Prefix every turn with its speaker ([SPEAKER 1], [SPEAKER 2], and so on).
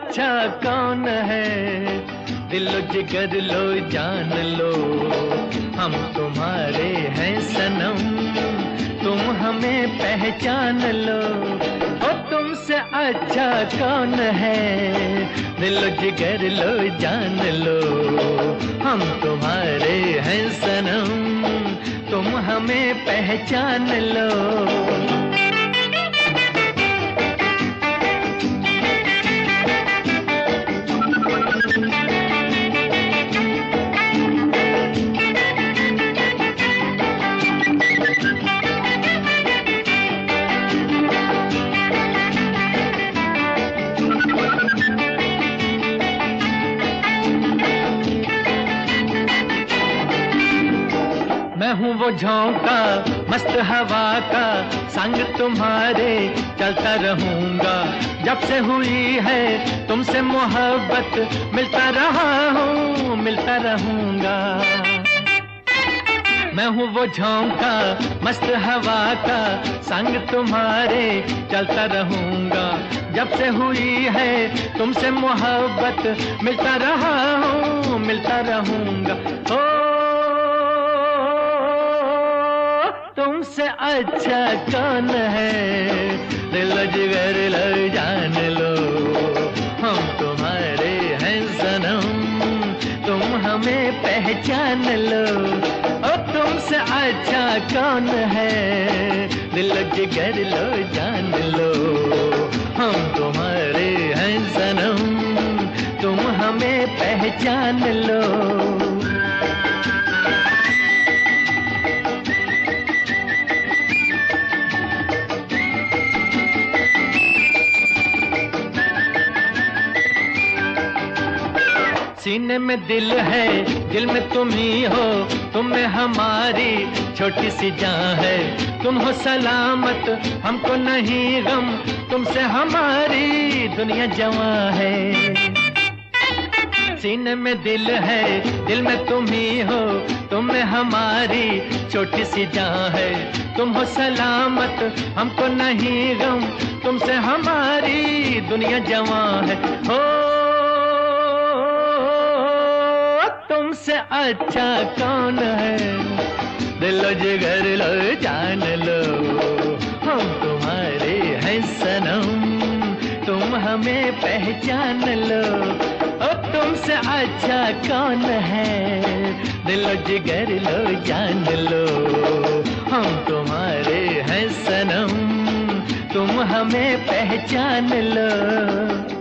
[SPEAKER 1] अच्छा कौन है, दिलो जिगर लो जान लो, हम तुम्हारे हैं सनम, तुम हमें पहचान लो। ओ तुमसे अच्छा कौन है, दिलो जिगर लो जान लो, हम तुम्हारे हैं सनम, तुम हमें पहचान लो। मैं हूँ वो झोंका मस्त हवा का, संग तुम्हारे चलता रहूंगा। जब से हुई है तुमसे मोहब्बत, मिलता रहा हूँ मिलता रहूंगा। मैं हूँ वो झोंका मस्त हवा का, संग तुम्हारे चलता रहूंगा। जब से हुई है तुमसे मोहब्बत, मिलता रहा हूँ मिलता रहूंगा। ओ तुमसे अच्छा कौन है, दिल जिगर लो जान लो, हम तुम्हारे हैं सनम, तुम हमें पहचान लो। ओ तुमसे अच्छा कौन है, दिल जिगर लो जान लो, हम तुम्हारे हैं सनम, तुम हमें पहचान लो। सीने में दिल है, दिल में तुम ही हो, तुम में हमारी छोटी सी जान है। तुम हो सलामत हमको नहीं गम, तुमसे हमारी दुनिया जवां है। सीने में दिल है, दिल में तुम ही हो, तुम में हमारी छोटी सी जान है। तुम हो सलामत हमको नहीं गम, तुमसे हमारी दुनिया जवां है। हो तुमसे अच्छा कौन है, दिलो जिगर लो जान लो, हम तुम्हारे हैं सनम, तुम हमें पहचान लो। ओ तुमसे अच्छा कौन है, दिलो जिगर लो जान लो, हम तुम्हारे हैं सनम, तुम हमें पहचान लो।